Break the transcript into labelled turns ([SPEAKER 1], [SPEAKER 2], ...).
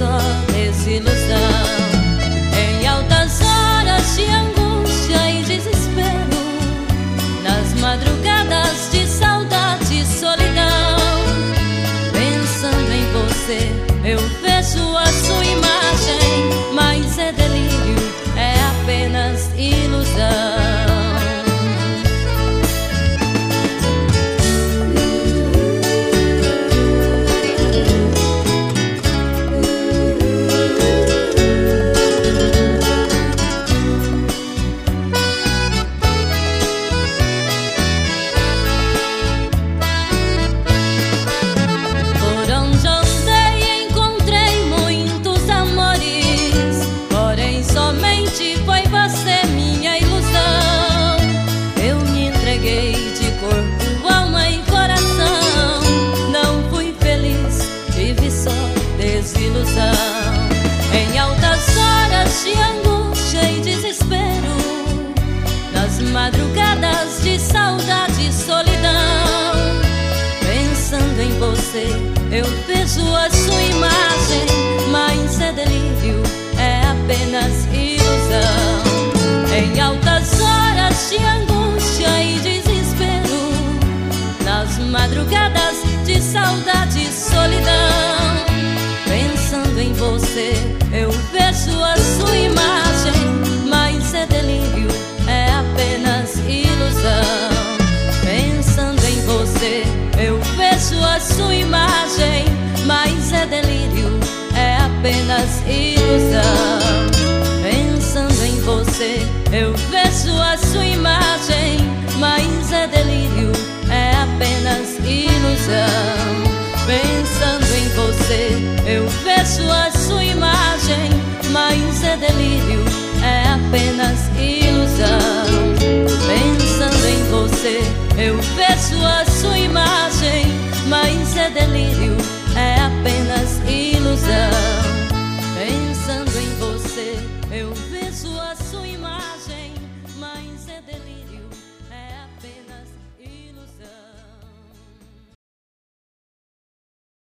[SPEAKER 1] só desilusão. Em altas horas de angústia e desespero, nas madrugadas de saudade e solidão, pensando em você, eu vejo a sua imagem, mas é delírio, é apenas ilusão. Somente foi você minha ilusão. Eu me entreguei de corpo, alma e coração. Não fui feliz, tive só desilusão. Em altas horas de angústia e desespero, nas madrugadas de saudade e solidão, pensando em você, eu vejo a sua imagem, mas é delírio, é apenas ilusão. Em altas horas de angústia e desespero, nas madrugadas de saudade e solidão, pensando em você, eu vejo a sua imagem, mas é delírio, é apenas ilusão. Pensando em você, eu vejo a sua imagem, mas é delírio, é apenas ilusão. Pensando em você, eu vejo a sua imagem, mas é delírio, é apenas ilusão. Pensando em você, eu vejo a sua imagem, mas é delírio,